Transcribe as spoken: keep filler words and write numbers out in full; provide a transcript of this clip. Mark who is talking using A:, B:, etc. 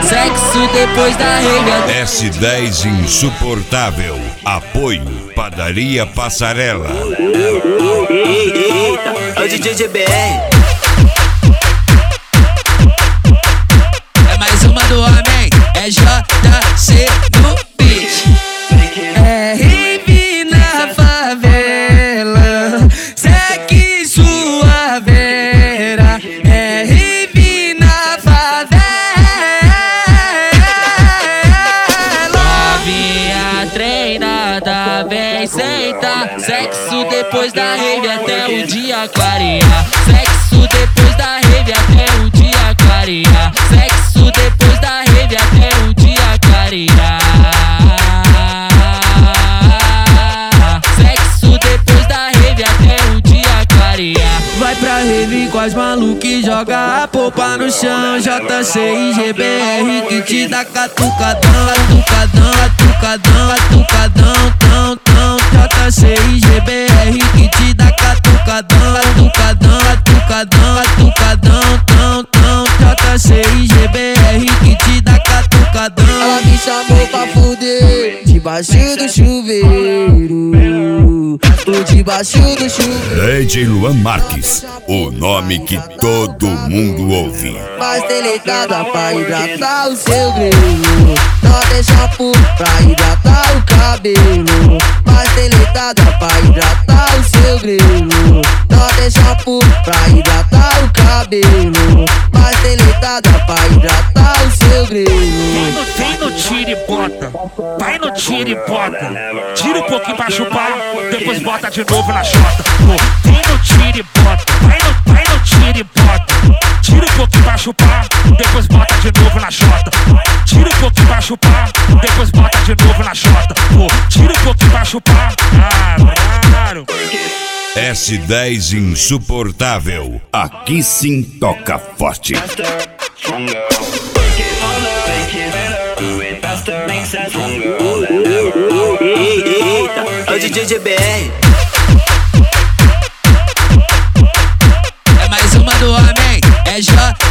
A: sexo depois da rave.
B: S dez insuportável. Apoio Padaria Passarela.
C: Eita, é o D J G B R.
A: É mais uma do homem, é J C no beat. É rave na favela, segue sua vera. É rave na favela. Novinha treinada, vem sentar. Sexo depois da rave até o dia clarear. Sexo depois da rave até o dia clarear. Sexo depois da rave até o dia clarear. Sexo depois da rave até o dia clarear. Vai pra rave com as malucas e joga a polpa no chão. J C e G B R que te dá catucadão, catucadão, catucadão, catucadão, tão, tão. J C e G B R que te dá catucadão, catucadão, catucadão, catucadão, tão, tão. J C e G B R que te dá catucadão.
D: Ela me chamou pra fuder debaixo do chuveiro, debaixo do chuveiro.
B: D J Luan Marques, o nome que todo mundo ouve.
D: Mais delicada pra hidratar o seu grelo, não tem shampoo pra hidratar o cabelo. Mais delicada pra hidratar o seu grelo, não tem shampoo pra hidratar o cabelo. Mais delicada pra hidratar o seu grelo.
E: Vem no tira e bota, vai no tira e bota. Tira um pouquinho pra chupar, depois bota de novo na chota. Vem no tira e bota, vai no, vai no tira e bota. Tira um pouquinho pra chupar, depois bota de novo na chota. Tira um pouquinho pra chupar, depois bota de novo na chota. Tira um pouquinho pra chupar, claro.
B: S dez insuportável. Aqui sim toca forte.
C: Eita, é o D J G B R.
A: É mais uma do homem, é J